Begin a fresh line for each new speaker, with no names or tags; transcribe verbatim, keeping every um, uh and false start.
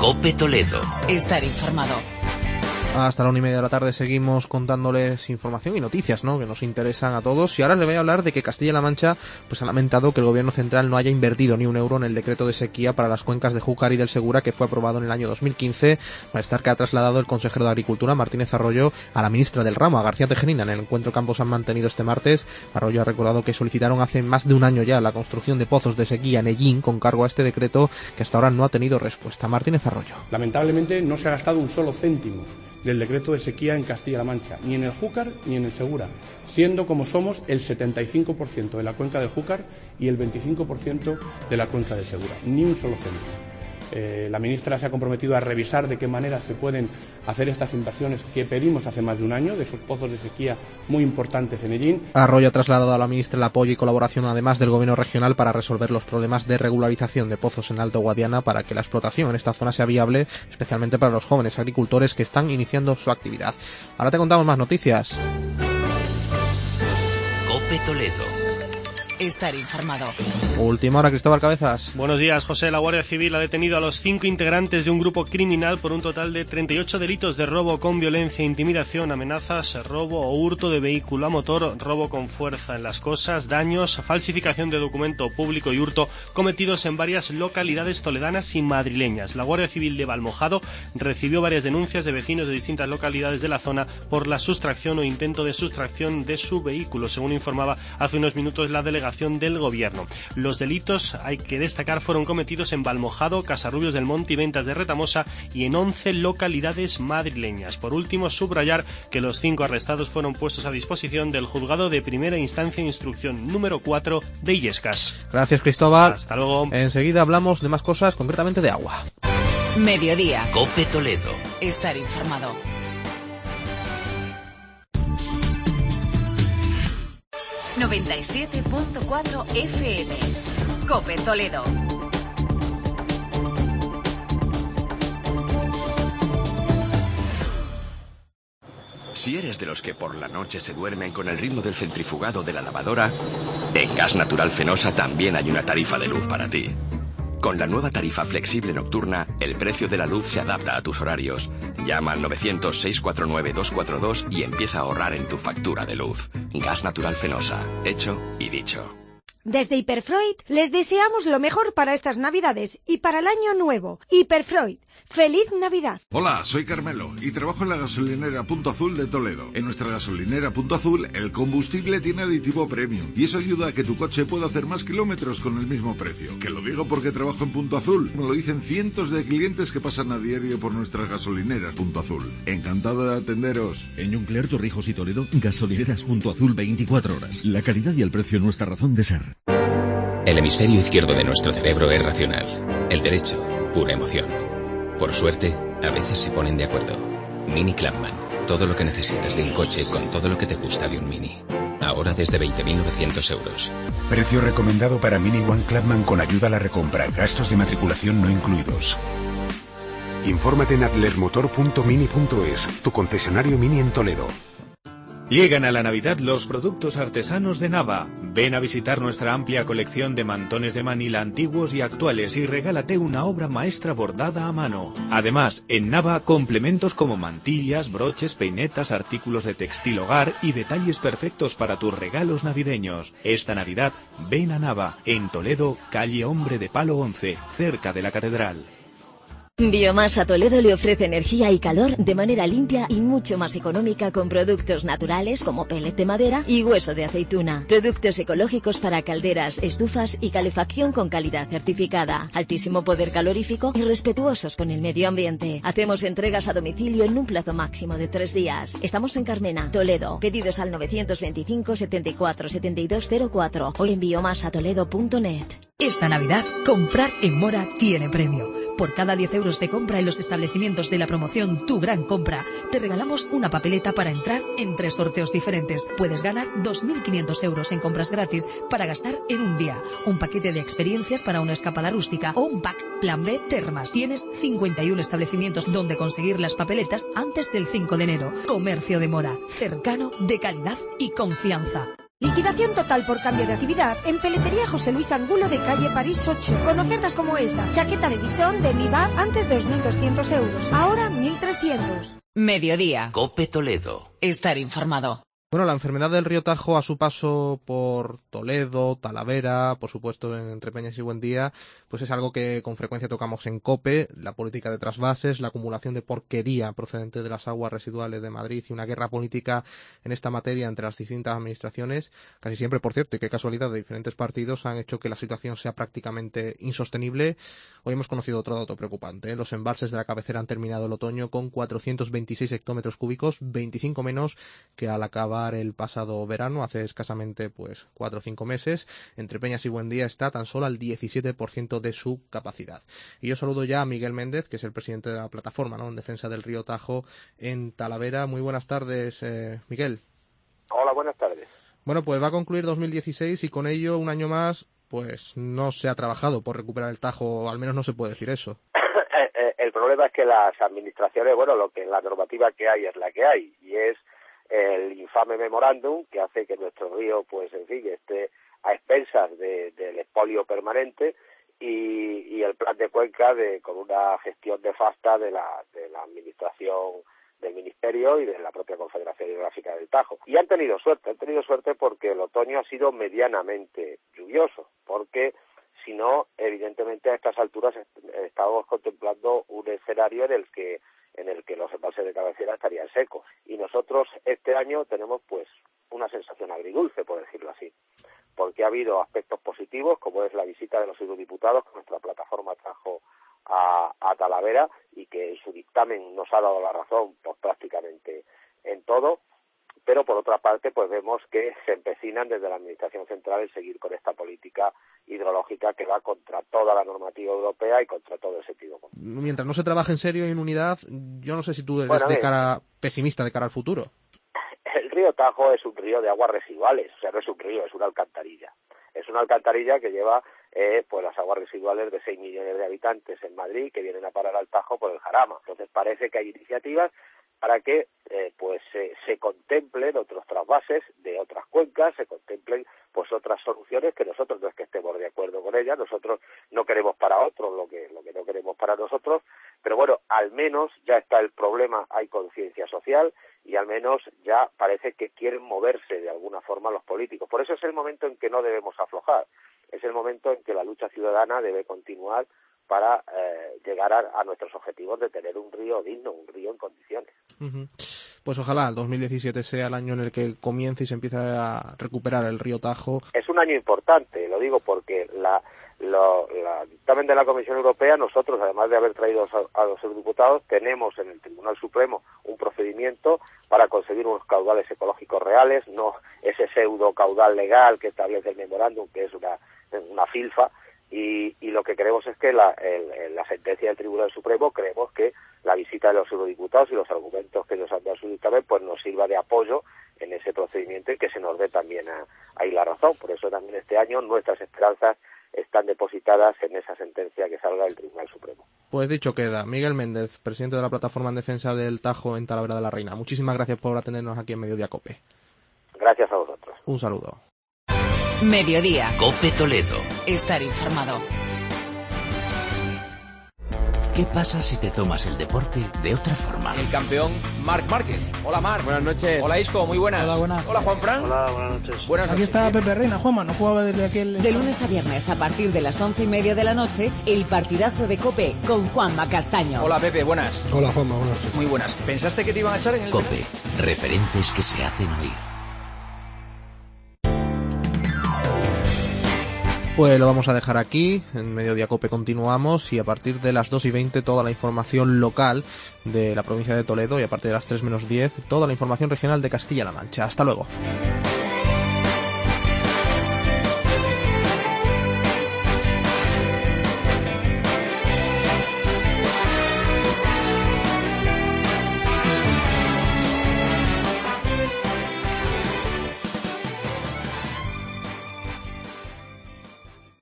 COPE Toledo.
Estar informado.
Hasta la una y media de la tarde seguimos contándoles información y noticias, ¿no?, que nos interesan a todos. Y ahora les voy a hablar de que Castilla-La Mancha pues ha lamentado que el gobierno central no haya invertido ni un euro en el decreto de sequía para las cuencas de Júcar y del Segura, que fue aprobado en el año dos mil quince. Malestar que ha trasladado el consejero de Agricultura, Martínez Arroyo, a la ministra del ramo, a García Tejerina. En el encuentro que ambos han mantenido este martes, Arroyo ha recordado que solicitaron hace más de un año ya la construcción de pozos de sequía en Ellín con cargo a este decreto, que hasta ahora no ha tenido respuesta. Martínez Arroyo.
Lamentablemente no se ha gastado un solo céntimo del decreto de sequía en Castilla-La Mancha, ni en el Júcar ni en el Segura, siendo como somos el setenta y cinco por ciento de la cuenca del Júcar y el veinticinco por ciento de la cuenca del Segura. Ni un solo céntimo. Eh, la ministra se ha comprometido a revisar de qué manera se pueden hacer estas inversiones que pedimos hace más de un año, de esos pozos de sequía muy importantes en Ellín.
Arroyo ha trasladado a la ministra el apoyo y colaboración además del gobierno regional para resolver los problemas de regularización de pozos en Alto Guadiana, para que la explotación en esta zona sea viable, especialmente para los jóvenes agricultores que están iniciando su actividad. Ahora te contamos más noticias.
COPE Toledo.
Estar informado.
Última hora, Cristóbal Cabezas.
Buenos días, José. La Guardia Civil ha detenido a los cinco integrantes de un grupo criminal por un total de treinta y ocho delitos de robo con violencia, intimidación, amenazas, robo o hurto de vehículo a motor, robo con fuerza en las cosas, daños, falsificación de documento público y hurto cometidos en varias localidades toledanas y madrileñas. La Guardia Civil de Valmojado recibió varias denuncias de vecinos de distintas localidades de la zona por la sustracción o intento de sustracción de su vehículo, según informaba hace unos minutos la delegación del Gobierno. Los delitos, hay que destacar, fueron cometidos en Valmojado, Casarrubios del Monte y Ventas de Retamosa y en once localidades madrileñas. Por último, subrayar que los cinco arrestados fueron puestos a disposición del Juzgado de Primera Instancia e Instrucción número cuatro de Illescas.
Gracias, Cristóbal.
Hasta luego.
Enseguida hablamos de más cosas, concretamente de agua.
Mediodía.
COPE Toledo.
Estar informado. noventa y siete punto cuatro F M. COPE Toledo.
Si eres de los que por la noche se duermen con el ritmo del centrifugado de la lavadora, en Gas Natural Fenosa también hay una tarifa de luz para ti. Con la nueva tarifa flexible nocturna, el precio de la luz se adapta a tus horarios. Llama al novecientos, seiscientos cuarenta y nueve, doscientos cuarenta y dos y empieza a ahorrar en tu factura de luz. Gas Natural Fenosa. Hecho y dicho.
Desde Hiperfreud les deseamos lo mejor para estas Navidades y para el año nuevo. Hiperfreud, ¡feliz Navidad!
Hola, soy Carmelo y trabajo en la gasolinera Punto Azul de Toledo. En nuestra gasolinera Punto Azul el combustible tiene aditivo premium y eso ayuda a que tu coche pueda hacer más kilómetros con el mismo precio. Que lo digo porque trabajo en Punto Azul. Me lo dicen cientos de clientes que pasan a diario por nuestras gasolineras Punto Azul. Encantado de atenderos.
En Juncler, Torrijos y Toledo, gasolineras Punto Azul veinticuatro horas. La calidad y el precio nuestra razón de ser.
El hemisferio izquierdo de nuestro cerebro es racional, el derecho, pura emoción. Por suerte, a veces se ponen de acuerdo. Mini Clubman, todo lo que necesitas de un coche con todo lo que te gusta de un Mini. Ahora desde veinte mil novecientos euros.
Precio recomendado para Mini One Clubman con ayuda a la recompra, gastos de matriculación no incluidos. Infórmate en atlermotor punto mini punto es, tu concesionario Mini en Toledo.
Llegan a la Navidad los productos artesanos de Nava. Ven a visitar nuestra amplia colección de mantones de Manila antiguos y actuales y regálate una obra maestra bordada a mano. Además, en Nava, complementos como mantillas, broches, peinetas, artículos de textil hogar y detalles perfectos para tus regalos navideños. Esta Navidad, ven a Nava, en Toledo, calle Hombre de Palo once, cerca de la Catedral.
Biomasa Toledo le ofrece energía y calor de manera limpia y mucho más económica con productos naturales como pellet de madera y hueso de aceituna. Productos ecológicos para calderas, estufas y calefacción con calidad certificada. Altísimo poder calorífico y respetuosos con el medio ambiente. Hacemos entregas a domicilio en un plazo máximo de tres días. Estamos en Carmena, Toledo. Pedidos al novecientos veinticinco, setenta y cuatro, setenta y dos cero cuatro o en biomasatoledo punto net.
Esta Navidad, comprar en Mora tiene premio. Por cada diez euros de compra en los establecimientos de la promoción Tu Gran Compra, te regalamos una papeleta para entrar en tres sorteos diferentes. Puedes ganar dos mil quinientos euros en compras gratis para gastar en un día, un paquete de experiencias para una escapada rústica o un pack Plan B Termas. Tienes cincuenta y uno establecimientos donde conseguir las papeletas antes del cinco de enero. Comercio de Mora, cercano, de calidad y confianza.
Liquidación total por cambio de actividad en Peletería José Luis Angulo de calle París ocho. Con ofertas como esta. Chaqueta de bisón de Mi B A F antes dos mil doscientos euros. Ahora mil trescientos.
Mediodía.
Cope Toledo.
Estar informado.
Bueno, la enfermedad del río Tajo a su paso por Toledo, Talavera, por supuesto en Entrepeñas y Buendía, pues es algo que con frecuencia tocamos en COPE, la política de trasvases, la acumulación de porquería procedente de las aguas residuales de Madrid y una guerra política en esta materia entre las distintas administraciones, casi siempre, por cierto, y qué casualidad, de diferentes partidos han hecho que la situación sea prácticamente insostenible. Hoy hemos conocido otro dato preocupante, ¿eh? Los embalses de la cabecera han terminado el otoño con cuatrocientos veintiséis hectómetros cúbicos, veinticinco menos que al acabar el pasado verano, hace escasamente pues cuatro o cinco meses. Entrepeñas y Buendía está tan solo al diecisiete por ciento de su capacidad. Y yo saludo ya a Miguel Méndez, que es el presidente de la plataforma, ¿no?, en defensa del río Tajo en Talavera. Muy buenas tardes, eh, Miguel.
Hola, buenas tardes.
Bueno, pues va a concluir dos mil dieciséis y con ello un año más pues no se ha trabajado por recuperar el Tajo, o al menos no se puede decir eso.
El problema es que las administraciones, bueno, lo que la normativa que hay es la que hay, y es el infame memorándum que hace que nuestro río, pues en fin, esté a expensas de, del expolio permanente y, y el plan de cuenca de con una gestión nefasta de la, de la administración del Ministerio y de la propia Confederación Hidrográfica del Tajo. Y han tenido suerte, han tenido suerte porque el otoño ha sido medianamente lluvioso, porque si no, evidentemente a estas alturas estábamos contemplando un escenario en el que en el que los embalses de cabecera estarían secos. Y nosotros este año tenemos pues una sensación agridulce, por decirlo así, porque ha habido aspectos positivos, como es la visita de los eurodiputados que nuestra plataforma trajo a, a Talavera y que en su dictamen nos ha dado la razón pues prácticamente en todo, pero por otra parte pues vemos que se empecinan desde la Administración Central en seguir con esta política hidrológica que va contra toda la normativa europea y contra todo el sentido común.
Mientras no se trabaje en serio y en unidad, yo no sé si tú eres
bueno,
de cara pesimista de cara al futuro.
El río Tajo es un río de aguas residuales, o sea, no es un río, es una alcantarilla. Es una alcantarilla que lleva eh, pues las aguas residuales de seis millones de habitantes en Madrid que vienen a parar al Tajo por el Jarama. Entonces parece que hay iniciativas para que eh, pues eh, se contemplen otros trasvases de otras cuencas, se contemplen pues otras soluciones que nosotros no es que estemos de acuerdo con ellas, nosotros no queremos para otros lo que lo que no queremos para nosotros, pero bueno, al menos ya está el problema, hay conciencia social y al menos ya parece que quieren moverse de alguna forma los políticos. Por eso es el momento en que no debemos aflojar, es el momento en que la lucha ciudadana debe continuar para eh, llegar a, a nuestros objetivos de tener un río digno, un río en condiciones.
Uh-huh. Pues ojalá el dos mil diecisiete sea el año en el que comience y se empiece a recuperar el río Tajo.
Es un año importante, lo digo porque la, lo, la dictamen de la Comisión Europea, nosotros, además de haber traído a, a los eurodiputados, tenemos en el Tribunal Supremo un procedimiento para conseguir unos caudales ecológicos reales, no ese pseudo caudal legal que establece el memorándum, que es una, una filfa. Y, y lo que queremos es que la, el, la sentencia del Tribunal Supremo, creemos que la visita de los eurodiputados y los argumentos que ellos han dado a su dictamen pues nos sirva de apoyo en ese procedimiento y que se nos dé también a, ahí la razón. Por eso también este año nuestras esperanzas están depositadas en esa sentencia que salga del Tribunal Supremo.
Pues dicho queda. Miguel Méndez, presidente de la Plataforma en Defensa del Tajo en Talavera de la Reina. Muchísimas gracias por atendernos aquí en Mediodía Cope.
Gracias a vosotros.
Un saludo.
Mediodía.
Cope Toledo.
Estar informado.
¿Qué pasa si te tomas el deporte de otra forma?
El campeón Marc Márquez. Hola Marc.
Buenas noches.
Hola Isco, muy buenas.
Hola, buenas.
Hola Juanfran.
Hola, buenas noches.
Buenas
Aquí
noches.
está Pepe Reina, Juanma, no jugaba desde aquel...
De lunes a viernes a partir de las once y media de la noche, el partidazo de Cope con Juanma Castaño.
Hola Pepe, buenas.
Hola Juanma, buenas noches.
Muy buenas. ¿Pensaste que te iban a echar en el...
Cope, referentes que se hacen oír.
Pues lo vamos a dejar aquí, en Mediodía Cope continuamos y a partir de las dos y veinte toda la información local de la provincia de Toledo y a partir de las tres menos diez toda la información regional de Castilla-La Mancha. Hasta luego.